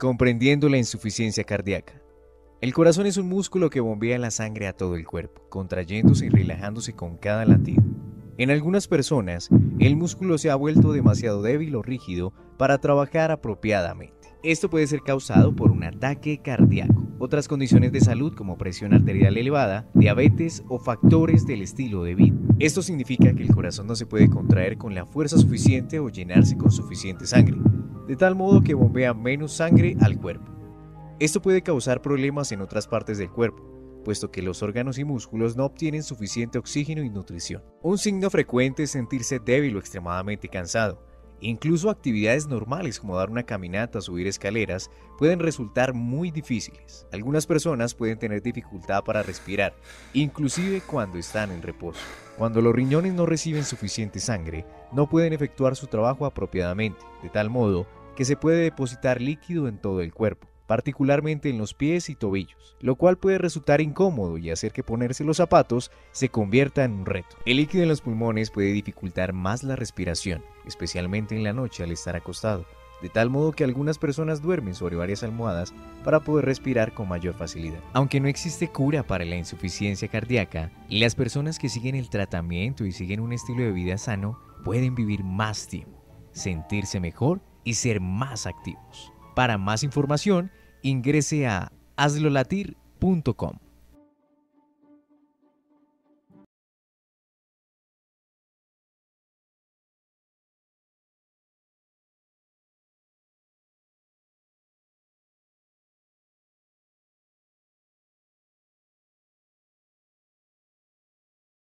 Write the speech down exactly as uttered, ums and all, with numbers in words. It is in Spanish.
Comprendiendo la insuficiencia cardíaca. El corazón es un músculo que bombea la sangre a todo el cuerpo, contrayéndose y relajándose con cada latido. En algunas personas, el músculo se ha vuelto demasiado débil o rígido para trabajar apropiadamente. Esto puede ser causado por un ataque cardíaco, otras condiciones de salud como presión arterial elevada, diabetes o factores del estilo de vida. Esto significa que el corazón no se puede contraer con la fuerza suficiente o llenarse con suficiente sangre, de tal modo que bombea menos sangre al cuerpo. Esto puede causar problemas en otras partes del cuerpo, puesto que los órganos y músculos no obtienen suficiente oxígeno y nutrición. Un signo frecuente es sentirse débil o extremadamente cansado. Incluso actividades normales como dar una caminata o subir escaleras pueden resultar muy difíciles. Algunas personas pueden tener dificultad para respirar, inclusive cuando están en reposo. Cuando los riñones no reciben suficiente sangre, no pueden efectuar su trabajo apropiadamente, de tal modo que se puede depositar líquido en todo el cuerpo, particularmente en los pies y tobillos, lo cual puede resultar incómodo y hacer que ponerse los zapatos se convierta en un reto. El líquido en los pulmones puede dificultar más la respiración, especialmente en la noche al estar acostado, de tal modo que algunas personas duermen sobre varias almohadas para poder respirar con mayor facilidad. Aunque no existe cura para la insuficiencia cardíaca, las personas que siguen el tratamiento y siguen un estilo de vida sano pueden vivir más tiempo, sentirse mejor y ser más activos. Para más información, ingrese a hazlo latir punto com.